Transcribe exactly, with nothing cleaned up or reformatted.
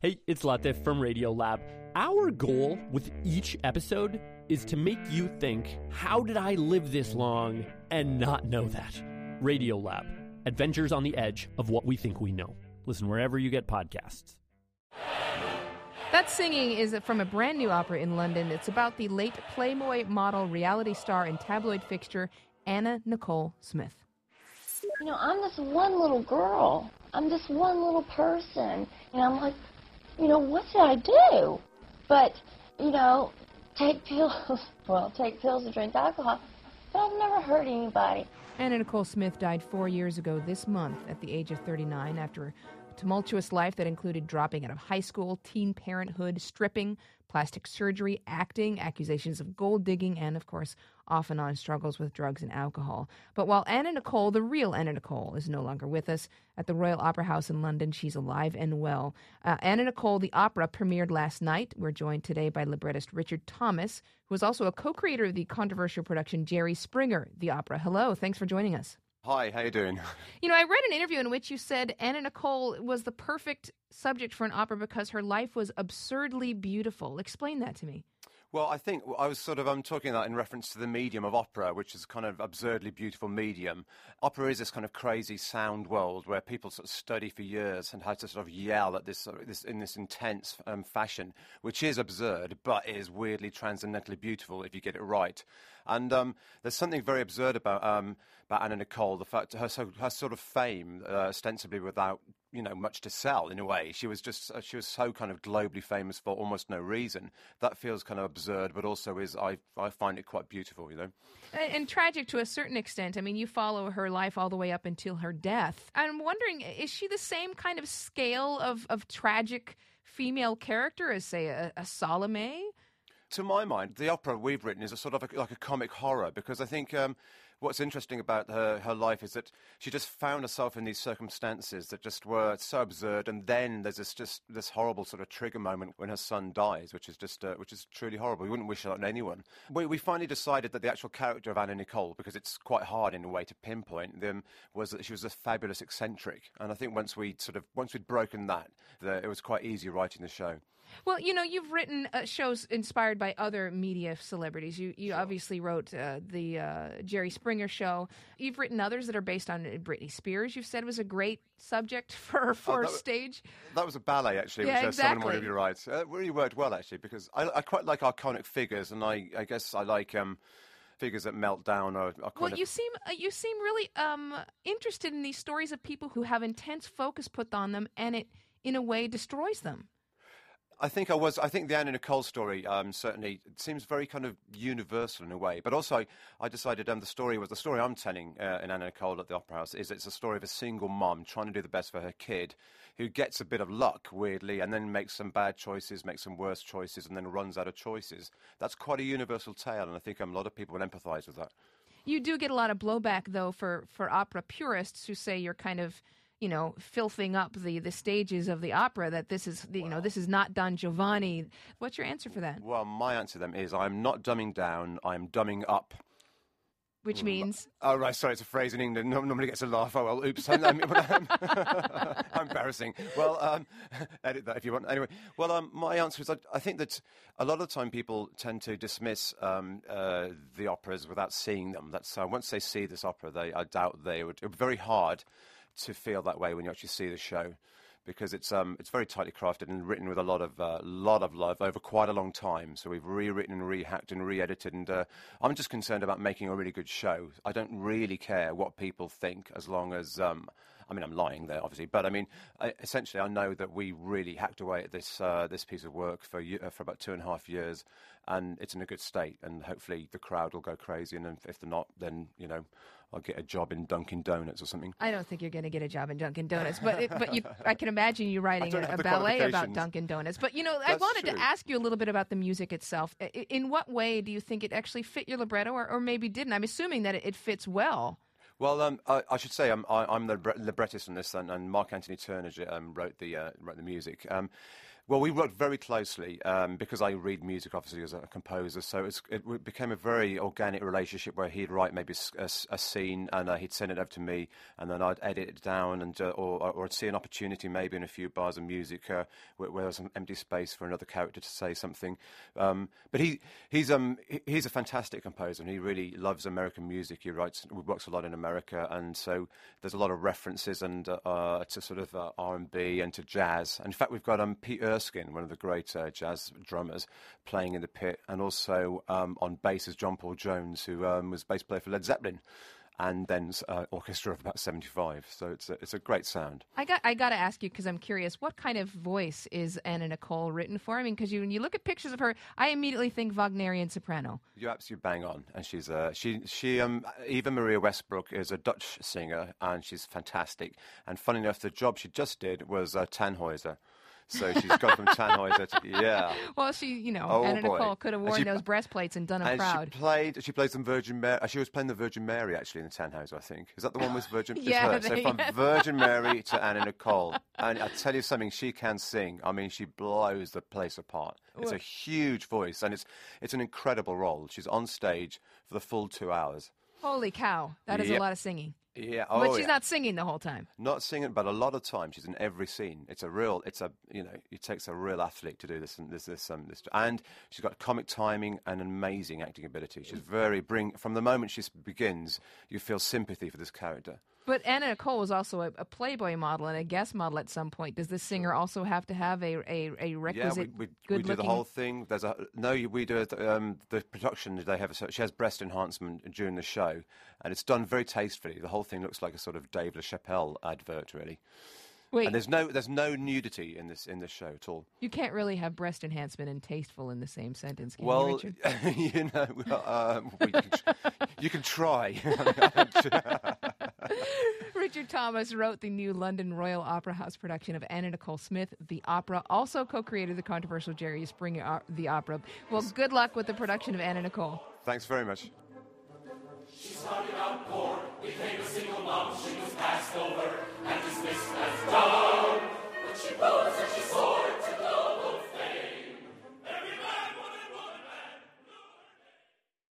Hey, it's Latif from Radiolab. Our goal with each episode is to make you think, how did I live this long and not know that? Radiolab, adventures on the edge of what we think we know. Listen wherever you get podcasts. That singing is from a brand new opera in London. It's about the late Playboy model, reality star, and tabloid fixture, Anna Nicole Smith. You know, I'm this one little girl. I'm this one little person. And I'm like, you know, what should I do? But, you know, take pills, well, take pills and drink alcohol, but I've never hurt anybody. Anna Nicole Smith died four years ago this month at the age of thirty-nine after a tumultuous life that included dropping out of high school, teen parenthood, stripping, plastic surgery, acting, accusations of gold digging, and, of course, off and on struggles with drugs and alcohol. But while Anna Nicole, the real Anna Nicole, is no longer with us, at the Royal Opera House in London, she's alive and well. Uh, Anna Nicole, the opera, premiered last night. We're joined today by librettist Richard Thomas, who is also a co-creator of the controversial production Jerry Springer, the opera. Hello, thanks for joining us. Hi, how you doing? You know, I read an interview in which you said Anna Nicole was the perfect subject for an opera because her life was absurdly beautiful. Explain that to me. Well, I think I was sort of I'm talking that in reference to the medium of opera, which is kind of absurdly beautiful medium. Opera is this kind of crazy sound world where people sort of study for years and how to sort of yell at this, sort of, this in this intense um, fashion, which is absurd, but is weirdly transcendentally beautiful if you get it right. And um, there's something very absurd about um, about Anna Nicole, the fact her so, her sort of fame, uh, ostensibly without you know much to sell in a way. She was just uh, she was so kind of globally famous for almost no reason. That feels kind of absurd, but also is I I find it quite beautiful, you know. And, and tragic to a certain extent. I mean, you follow her life all the way up until her death. I'm wondering, is she the same kind of scale of of tragic female character as, say, a, a Salome? To my mind, the opera we've written is a sort of a, like a comic horror, because I think um, what's interesting about her, her life is that she just found herself in these circumstances that just were so absurd, and then there's this just this horrible sort of trigger moment when her son dies, which is just uh, which is truly horrible. We wouldn't wish that on anyone. We, we finally decided that the actual character of Anna Nicole, because it's quite hard in a way to pinpoint them, was that she was a fabulous eccentric, and I think once we sort of once we'd broken that, the, it was quite easy writing the show. Well, you know, you've written uh, shows inspired by other media celebrities. You you Sure. obviously wrote uh, the uh, Jerry Springer show. You've written others that are based on Britney Spears. You've said was a great subject for, for Oh, that, stage. That was a ballet, actually, Yeah, which uh, exactly. someone wanted to write. Uh, it really worked well, actually, because I, I quite like iconic figures, and I, I guess I like um, figures that melt down. Or, or kind Well, of... you seem uh, you seem really um, interested in these stories of people who have intense focus put on them, and it, in a way, destroys them. I think I was. I think the Anna Nicole story um, certainly seems very kind of universal in a way. But also, I, I decided um, the story was the story I'm telling uh, in Anna Nicole at the Opera House is it's a story of a single mom trying to do the best for her kid, who gets a bit of luck weirdly, and then makes some bad choices, makes some worse choices, and then runs out of choices. That's quite a universal tale, and I think um, a lot of people would empathise with that. You do get a lot of blowback, though, for for opera purists who say you're kind of, you know, filthing up the, the stages of the opera, that this is, the, you know, this is not Don Giovanni. What's your answer for that? Well, my answer to them is I'm not dumbing down, I'm dumbing up. Which means? Oh, right, sorry, it's a phrase in England. No, nobody gets a laugh. Oh, well, oops. I'm, I'm, I'm embarrassing. Well, um, edit that if you want. Anyway, well, um, my answer is I, I think that a lot of the time people tend to dismiss um, uh, the operas without seeing them. That's uh, once they see this opera, they I doubt they would. It would be very hard to feel that way when you actually see the show, because it's um it's very tightly crafted and written with a lot of uh, lot of love over quite a long time. So we've rewritten and rehacked and re-edited, and uh, I'm just concerned about making a really good show. I don't really care what people think, as long as um I mean I'm lying there obviously, but I mean I, essentially I know that we really hacked away at this uh, this piece of work for uh, for about two and a half years, and it's in a good state, and hopefully the crowd will go crazy, and if they're not, then you know I'll get a job in Dunkin' Donuts or something. I don't think you're going to get a job in Dunkin' Donuts, but it, but you, I can imagine you writing a, a ballet about Dunkin' Donuts. But, you know, That's I wanted true. to ask you a little bit about the music itself. I, in what way do you think it actually fit your libretto, or, or maybe didn't? I'm assuming that it, it fits well. Well, um, I, I should say I'm, I, I'm the librettist on this, and, and Mark Anthony Turner um, wrote the uh, wrote the music. Um, Well, we worked very closely um, because I read music, obviously, as a composer. So it's, it w- became a very organic relationship where he'd write maybe s- a, s- a scene and uh, he'd send it over to me, and then I'd edit it down, and uh, or, or I'd see an opportunity maybe in a few bars of music uh, where, where there's some empty space for another character to say something. Um, but he he's um he- he's a fantastic composer, and he really loves American music. He writes, works a lot in America, and so there's a lot of references and uh, uh, to sort of uh, R and B and to jazz. And in fact, we've got um Pete Erskine, one of the great uh, jazz drummers, playing in the pit, and also um, on bass is John Paul Jones, who um, was bass player for Led Zeppelin, and then uh, orchestra of about seventy-five. So it's a, it's a great sound. I got I got to ask you, because I'm curious, what kind of voice is Anna Nicole written for? I mean, because you, when you look at pictures of her, I immediately think Wagnerian soprano. You're absolutely bang on, and she's uh, she she um Eva Maria Westbrook is a Dutch singer, and she's fantastic. And funny enough, the job she just did was uh, Tannhäuser. So she's gone from Tannhäuser to, yeah. Well, she, you know, Oh, Anna boy. Nicole could have And worn she- those breastplates and done them And proud. she played. She plays some Virgin Mary. She was playing the Virgin Mary actually in the Tannhäuser, I think. Is that the one with Virgin? It's Yeah, her. So they- from Virgin Mary to Anna Nicole, and I tell you something, she can sing. I mean, she blows the place apart. It's a huge voice, and it's it's an incredible role. She's on stage for the full two hours. Holy cow, that is a Yep. lot of singing. Yeah, oh, But she's yeah. not singing the whole time. Not singing, but a lot of time she's in every scene. It's a real, it's a, you know, it takes a real athlete to do this and this, this, um, this, and she's got comic timing and amazing acting ability. She's very bring from the moment she begins, you feel sympathy for this character. But Anna Nicole was also a, a Playboy model and a guest model at some point. Does this singer also have to have a a, a requisite yeah, we, we, we good do the looking? whole thing. There's a no, we do it, um, the production. They have a, she has breast enhancement during the show, and it's done very tastefully. The whole thing looks like a sort of Dave LaChapelle advert, really. Wait, And there's no there's no nudity in this in this show at all. you can't really have breast enhancement and tasteful in the same sentence, can you, Well, Richard? you know, um, we can, you can try. Richard Thomas wrote the new London Royal Opera House production of Anna Nicole Smith, the opera. Also co-created the controversial Jerry Springer op- the opera. Well, good luck with the production of Anna Nicole. Thanks very much. She started out poor, became a single mom, she was passed over.